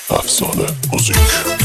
Efsane müzik.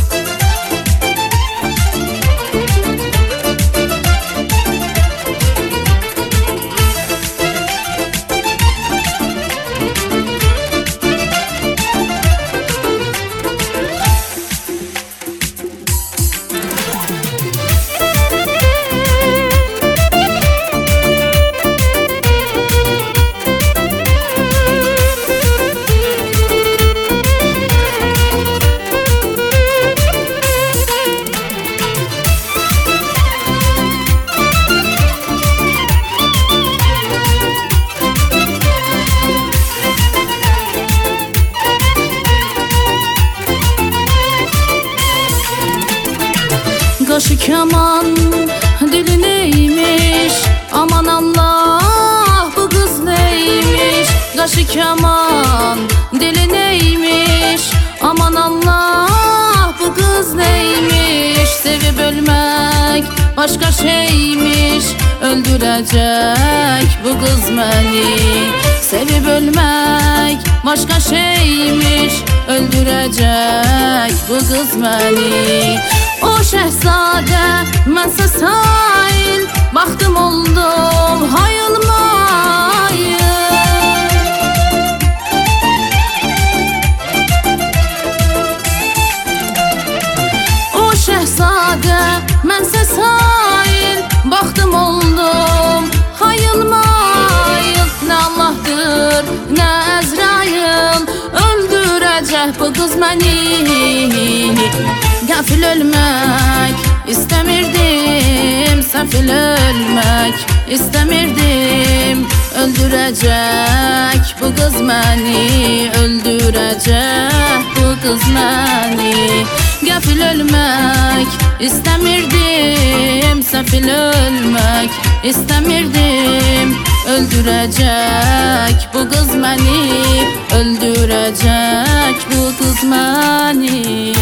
Qaşı kaman, dili neymiş? Aman Allah, bu kız neymiş? Qaşı kaman, dili neymiş? Aman Allah, bu kız neymiş? Sevib ölmek başka şeymiş, öldürecek bu kız beni. Sevib ölmek başka şeymiş, öldürecek bu kız beni. O şehzade, mənsə sahil, baxdım oldum hayılmayı. O şehzade, mənsə sahil, baxdım oldum hayılmayı. Nə Allah'dır, nə Əzrail, öldürəcək bu qız məni. Gafil ölmek istemirdim, sefil ölmek istemirdim. Öldürecek bu kız beni, öldürecek bu kız beni. Gafil ölmek istemirdim, sefil ölmek istemirdim. Öldürecek bu kız beni, öldürecek bu kız beni.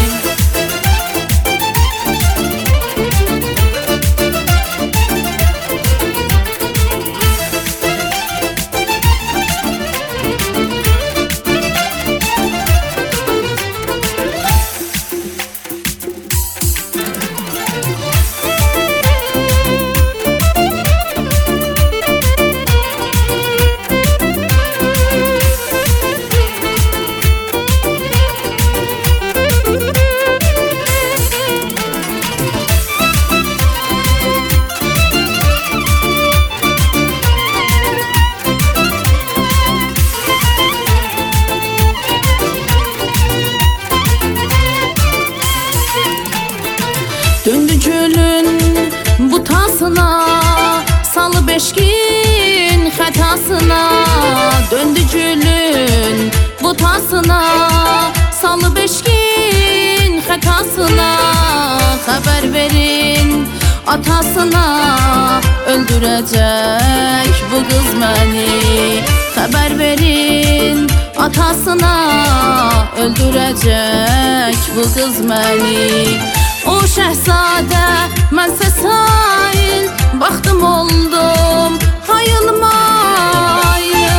Döndü gülün butasına, salı beşkin xətasına. Döndü gülün butasına, salı beşkin xətasına. Xəbər verin atasına, öldürecek bu kız beni. Xəbər verin atasına, öldürecek bu kız beni. O şehzade, mənsə sahil, baxdım oldum hayılmayı.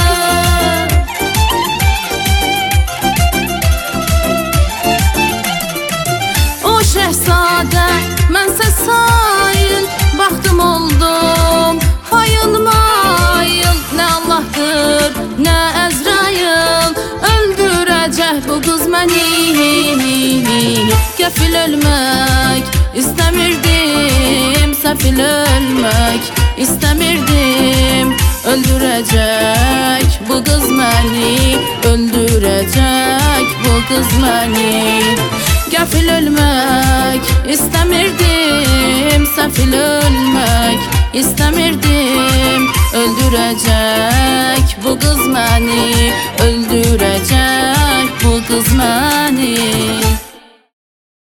O şehzade, mənsə sahil, baxdım oldum hayılmayı. Nə Allah'dır, nə Əzrail, öldürecek bu kız beni. Gafil ölmek istemirdim, sefil ölmek istemirdim. Öldürecek bu kız beni, öldürecek bu kız beni. Gafil ölmek istemirdim, sefil ölmek istemirdim. Öldürecek bu kız beni, öldürecek